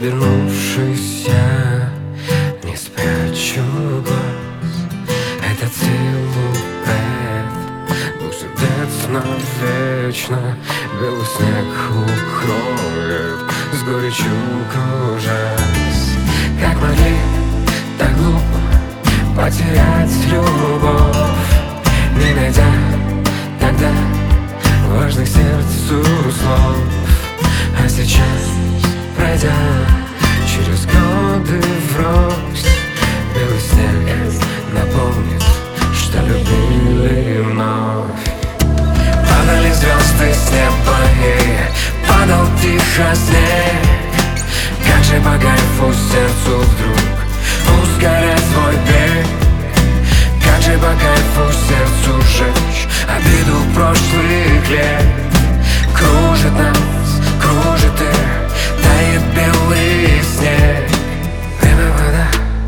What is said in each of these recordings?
Обернувшись, я не спрячу глаз. Это силуэт двух сердец навечно. Белый снег укроет, с горечью кружась. Как могли так глупо потерять любовь, не найдя тогда важных сердцу слов. А сейчас, пройдя через годы врозь, белый снег напомнит, что любили вновь. Падали звезды с неба и падал тихо снег. Как же по кайфу сердцу вдруг ускорять свой бег. Как же по кайфу сердцу жечь обиду прошлых лет. Кружит нас, кружит и тает белый снег. Время вода,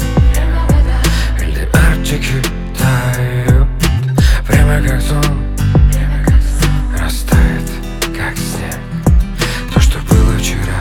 льды Арктики тают. Время как сон, растает как снег. То, что было вчера,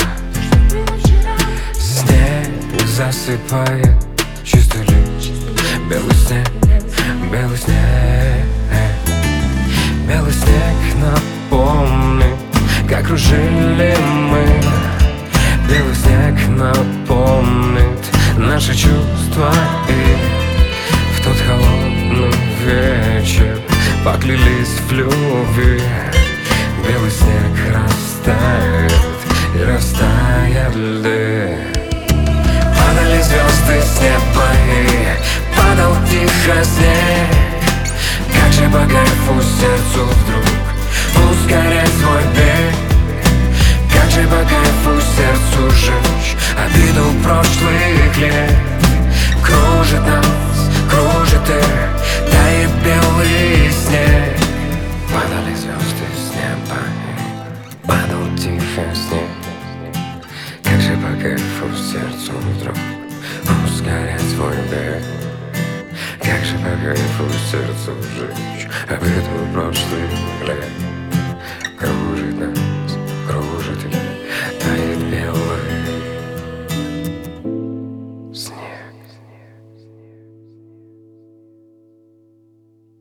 снег засыпает чистый лист. Белый снег, белый снег, белый снег напомнит, как кружили мы. Белый снег напомнит наши чувства. И в тот холодный вечер поклялись в любви. Белый снег растает и растают льды. Падали звезды с неба и падал тихо снег. Как же по кайфу сердцу вдруг ускорять свой бег. Как же по кайфу сердцу жечь обиду прошлых лет. Кружит нас, кружит и тает белый снег. Падали звезды с неба и падал тихо снег. Как же по кайфу сердцу вдруг ускорять свой бег. Как же по кайфу сердцу жечь обиду прошлых лет.